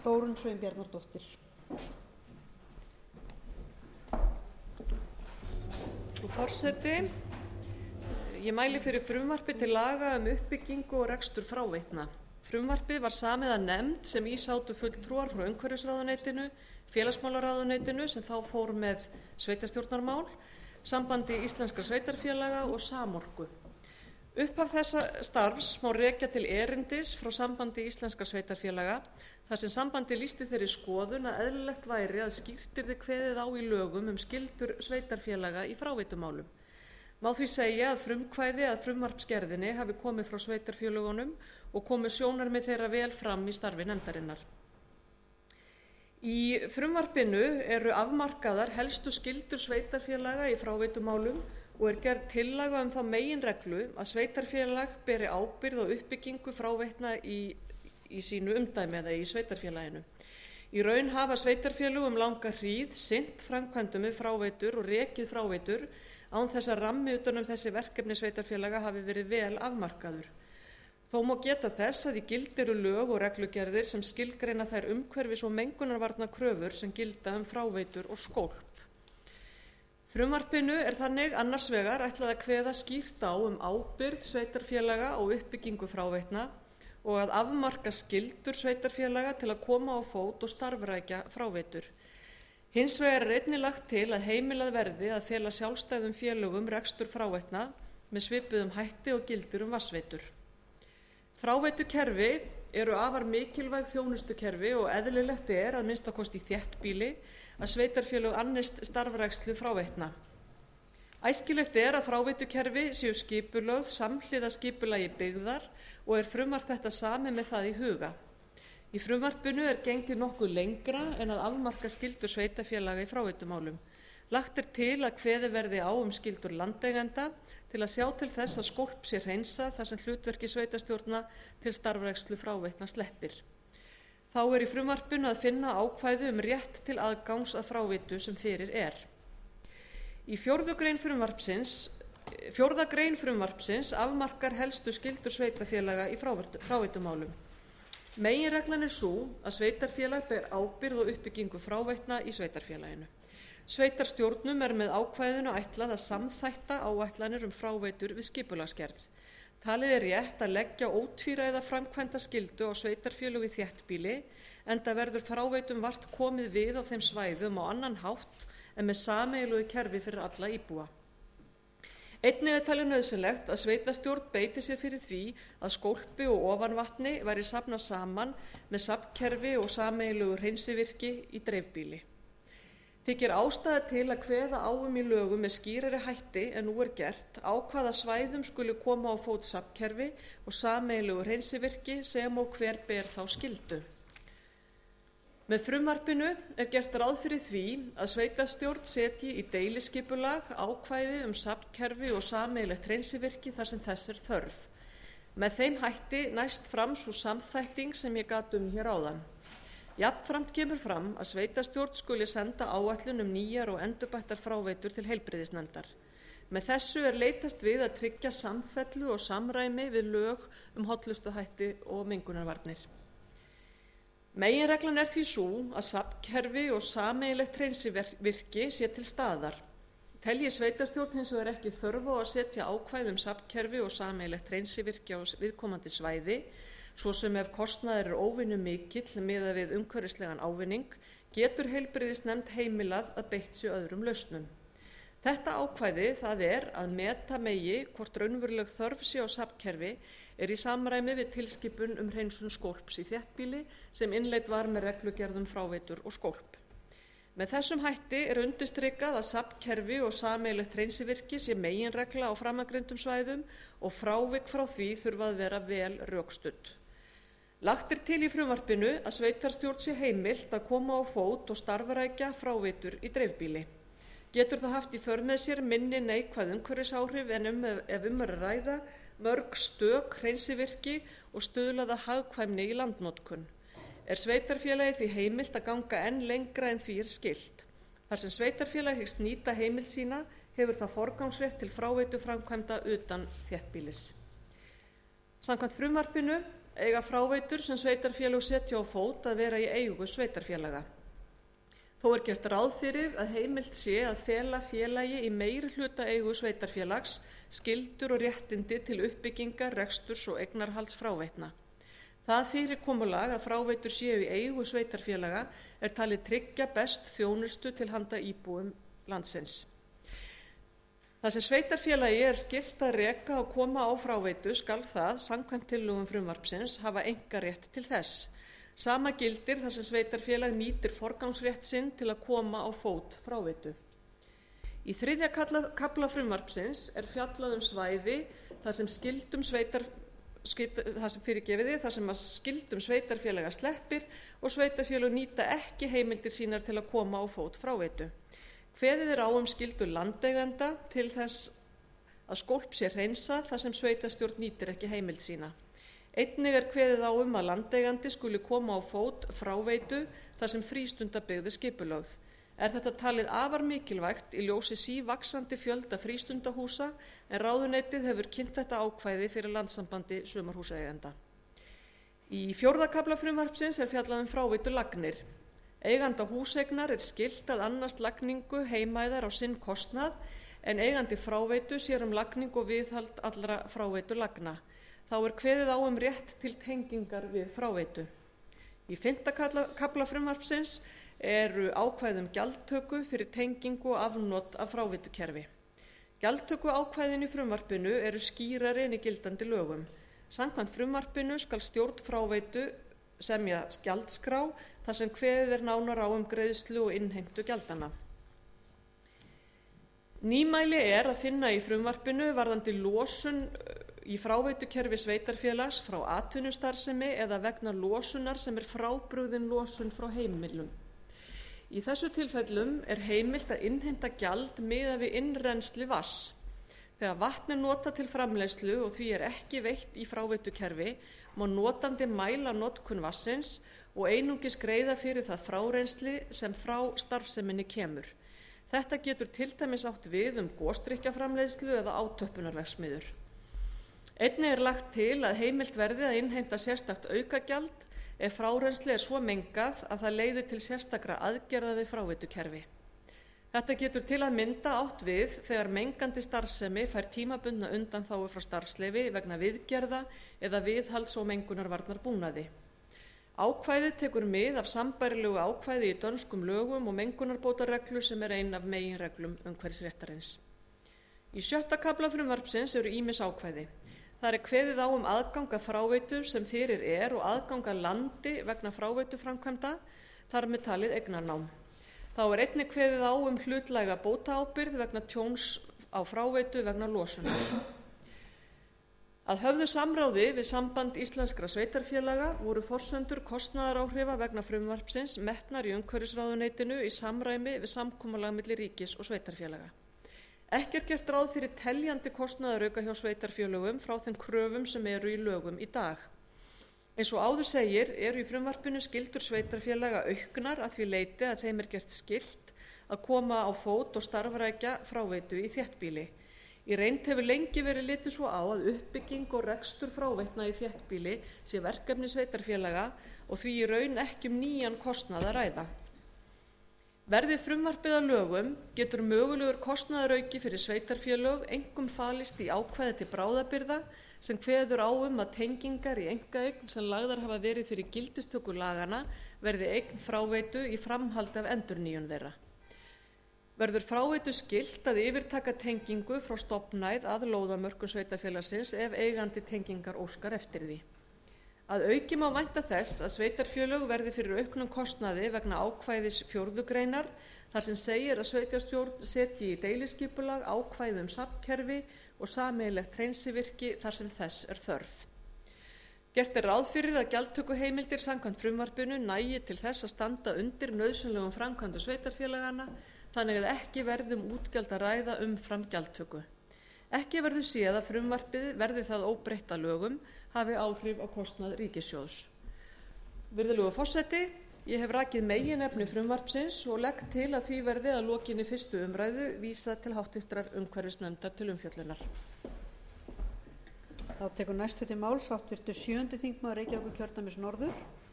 Þórunn Sveinbjarnardóttir. Frú forseti, ég mæli fyrir frumvarpi til laga uppbyggingu og rekstur fráveitna. Frumvarpið var samið af nefnd sem í sátu fulltrúar frá umhverfisráðuneytinu, félagsmálaráðuneytinu sem þá fór með sveitarstjórnarmál, Sambandi íslenskra sveitarfélaga og Samorku. Upphaf þessa starfs má rekja til erindis frá Sambandi íslenskra sveitarfélaga þar sem sambandið lýsti þeirri skoðun að eðlilegt væri að skýrt yrði kveðið á í lögum skyldur sveitarfélaga í fráveitumálum. Má því segja að frumkvæði að frumvarpsgerðinni hafi komið frá sveitarfélögunum og komið sjónarmið þeirra vel fram í starfi nefndarinnar. Í frumvarpinu eru afmarkaðar helstu skyldur sveitarfélaga í fráveitumálum og gerð tillaga þá meginreglu að sveitarfélag beri ábyrgð á uppbyggingu fráveitna í sínu umdæmi eða í sveitarfélaginu. Í raun hafa sveitarfélög langa hríð sinnt framkvæmdum við fráveitur og rekið fráveitur án þess að rammi utan þessi verkefni sveitarfélaga hafi verið vel afmarkaður. Þó má geta þess að í gildi eru lög og reglugerðir sem skilgreina þær umhverfis- og mengunarvarnakröfur sem gilda fráveitur og skólp. Frumvarpinu þannig annars vegar ætlað að kveða skýrt á ábyrgð sveitarfélaga á uppbyggingu fráveitna og að afmarka skyldur sveitarfélaga til að koma á fót og starfrækja fráveitur. Hins vegar einnig lagt til að heimilað verði að fela sjálfstæðum félögum rekstur fráveitna með svipuðum hætti og gildir vatnsveitur. Fráveitukerfi eru afar mikilvæg þjónustukerfi og eðlilegt að minnsta kosti í þéttbýli að sveitarfélög annist starfrækslu fráveitna. Æskilegt að fráveitukerfi séu skipulögð samhliða skipulagi byggðar og frumvarp þetta samið með það í huga. Í frumvarpinu gengið nokkuð lengra en að afmarka skyldur sveitarfélaga í fráveitumálum. Lagt til að kveðið verði á skyldur landeigenda til að sjá til þess að skólp sé hreinsað þar sem hlutverki sveitarstjórna til starfrækslu fráveitna sleppir. Þá í frumvarpinu að finna ákvæði rétt til aðgangs að fráveitu sem fyrir Í 4. grein frumvarpsins afmarkar helstu skyldur sveitarfélaga í fráveitumálum. Meginreglan sú að sveitarfélag ber ábyrgð á uppbyggingu fráveitna í sveitarfélaginu. Sveitarstjórnum með ákvæðinu ætlað að samþætta áætlanir fráveitur við skipulagsgerð. Talið rétt að leggja ótvíræða framkvæmdaskyldu á sveitarfélög í þéttbýli enda verður fráveitum vart komið við á þeim svæðum á annan hátt en með sameiginlegu kerfi fyrir alla íbúa. Einnig talið nauðsynlegt að sveitarstjórn beiti sér fyrir því að skólpi og ofanvatni væri safnað saman með safnkerfi og sameiginlegu hreinsivirki í dreifbýli. Þykir ástæða til að kveða á í lögum með skýrari hætti en nú gert á hvaða svæðum skuli koma á fót safnkerfi og sameiginlegu hreinsivirki sem og hver ber þá skyldu. Með frumvarpinu gert ráð fyrir því að sveitarstjórn setji í deiliskipulag ákvæði safnkerfi og sameiginlegt hreinsivirki þar sem þess þörf. Með þeim hætti næst fram sú samþætting sem ég gat hér áðan. Jafnframt kemur fram að sveitarstjórn skuli senda áætlun nýjar og endurbættar fráveitur til heilbrigðisnefndar. Með þessu leitast við að tryggja samfellu og samræmi við lög hollustuhætti og mengunarvarnir. Meginreglan því sú að safnkerfi og sameiginlegt hreinsivirki sé til staðar. Telji sveitarstjórn hins vegar ekki þörf á að setja ákvæði safnkerfi og sameiginlegt hreinsivirki á viðkomandi svæði, svo sem ef kostnaður óvenju mikill miðað við umhverfislegan ávinning, getur heilbrigðisnefnd heimilað að beitt sé öðrum lausnum. Þetta ákvæði, það að meta megi hvort raunveruleg þörf sé á safnkerfi, í samræmi við tilskipun hreinsun skólps í þéttbýli sem innleidd var með reglugerð fráveitur og skólp. Með þessum hætti undirstrikað að safnkerfi og sameiginlegt hreinsivirki sé meginregla á framangreindum svæðum og frávik frá því þurfa að vera vel rökstudd. Lagt til í frumvarpinu að sveitarstjórn sé heimilt að koma á fót og starfrækja fráveitur í dreifbýli. Getur það haft í för með sér minni neikvæð umhverfisáhrif en ef að ræða mörg stök hreinsivirki og stuðlaða hagkvæmni í landnotkun. Sveitarfélagi því heimilt að ganga enn lengra en því skylt. Þar sem sveitarfélagi hyggst nýta heimild sína hefur það forgangsrétt til fráveituframkvæmda utan þéttbýlis. Samkvæmt frumvarpinu eiga fráveitur sem sveitarfélög setja á fót að vera í eigu sveitarfélaga. Þó er gert ráð fyrir að heimilt sé að fela félagi í meirihluta eigu sveitarfélags skyldur og réttindi til uppbyggingar, reksturs og eignarhalds fráveitna. Það fyrirkomulag að fráveitur séu í eigu sveitarfélaga er talið tryggja best þjónustu til handa íbúum landsins. Þar sem sveitarfélagi er skylt að reka og koma á fráveitu skal það, samkvæmt tillögum frumvarpsins, hafa einkarétt til þess. Sama gildir þar sem sveitarfélag nýtir forgangsrétt sinn til að koma á fót fráveitu. Í 3. kafla frumvarpsins er fjallað svæði þar sem skyldum sveitarfélaga sleppir og sveitarfélög nýta ekki heimildir sínar til að koma á fót fráveitu. Kveðið er á skyldu landeiganda til þess að skólp sé hreinsað þar sem sveitarstjórn nýtir ekki heimild sína. Einnig er kveðið á að landeigandi skuli koma á fót fráveitu þar sem frístundabyggð er skipulögð. Er þetta talið afar mikilvægt í ljósi sívaxandi fjölda frístundahúsa en ráðuneytið hefur kynnt þetta ákvæði fyrir Landssambandi sumarhúsaeigenda. Í 4. kafla frumvarpsins er fjallað fráveitulagnir. Eiganda húseignar er skylt að annast lagningu heimæðar á sinn kostnað en eigandi fráveitu sér lagningu og viðhald allra fráveitulagna. Þá er kveðið á rétt til tengingar við fráveitu. Í 5. kafla frumvarpsins eru ákvæði gjaldtöku fyrir tengingu og afnot af fráveitukerfi. Gjaldtökuákvæðin í frumvarpinu eru skýrari en í gildandi lögum. Samkvæmt frumvarpinu skal stjórn fráveitu semja gjaldskrá þar sem kveðið er nánar á greiðslu og innheimtu gjaldanna. Nýmæli er að finna í frumvarpinu varðandi losun í fráveitukerfi sveitarfélags frá atvinnustarfsemi eða vegna losunar sem er frábrugðin losun frá heimilum. Í þessu tilfellum er heimilt að innheimta gjald miðað við innrennsli vatns. Þegar vatn er notað til framleiðslu og því er ekki veitt í fráveitukerfi má notandi mæla notkun vatnsins og einungis greiða fyrir það frárennsli sem frá starfseminni kemur. Þetta getur til dæmis átt við gosdrykkjaframleiðslu eða átöppunarverksmiðjur. Einnig er lagt til að heimilt verði að innheimta sérstakt aukagjald ef frárennsli er svo mengað að það leiðir til sérstakra aðgerða við fráveitukerfi. Þetta getur til að mynda átt við þegar mengandi starfsemi fær tímabundna undanþágu frá starfsleyfi vegna viðgerða eða viðhalds og mengunarvarnarbúnaði. Ákvæðið tekur mið af sambærilegu ákvæði í dönskum lögum og mengunarbótareglu sem er ein af meginreglum umhverfisréttarins. Í 6. kafla frumvarpsins eru ýmis ákvæði. Þar er kveðið á aðgang að fráveitu sem fyrir er og aðgang að landi vegna fráveituframkvæmda, þar með talið eignarnám. Þá er einnig kveðið á hlutlæga bótaábyrgð vegna tjóns á fráveitu vegna losunar. Að höfðu samráði við Samband íslenskra sveitarfélaga voru forsendur kostnaðaráhrifa vegna frumvarpsins metnar í umhverfisráðuneytinu í samræmi við samkomulag milli ríkis og sveitarfélaga. Ekki er gert ráð fyrir teljandi kostnaðarauka hjá sveitarfélögum frá þeim kröfum sem eru í lögum í dag. Eins og áður segir eru í frumvarpinu skyldur sveitarfélaga auknar að því leyti að þeim er gert skylt að koma á fót og starfrækja fráveitu í þéttbýli. Í reynd hefur lengi verið litið svo á að uppbygging og rekstur fráveitna í þéttbýli sé verkefni sveitarfélaga og því í raun ekki nýjan kostnað að ræða. Verði frumvarpið að lögum getur mögulegur kostnaðarauki fyrir sveitarfélög einkum falist í ákvæði til bráðabirgða sem kveður á að tengingar í einkaeign sem lagðar hafa verið fyrir gildistöku laganna verði eign fráveitu í framhaldi af endurnýjun þeirra. Verður fráveitu skylt að yfirtaka tengingu frá stofnæð að lóðamörkum sveitarfélagsins ef eigandi tengingar óskar eftir því. Að auki má vænta þess að sveitarfélög verði fyrir auknum kostnaði vegna ákvæðis 4. greinar þar sem segir að sveitarstjórn setji í deiliskipulag ákvæði safnkerfi og sameiginlegt hreinsivirki þar sem þess er þörf. Gert er ráð fyrir að gjaldtökuheimildir samkvæmt frumvarpinu nægi til þess að standa undir nauðsynlegum framkvæmdum sveitarfélaganna þannig að ekki verði útgjöld að ræða umfram gjaldtöku. Ekki verður séð að frumvarpið verði það óbreytt að lögum hafi áhrif á kostnað ríkissjóðs. Virðulegur forseti, ég hef rakið meginefni frumvarpsins og legg til að því verði að lokinni 1. umræðu vísað til háttvirtrar umhverfisnefndar til umfjöllunar. þá tekur næstu til máls háttvirtur sjöundi þingmaður reykjavíkurkjördæmis norður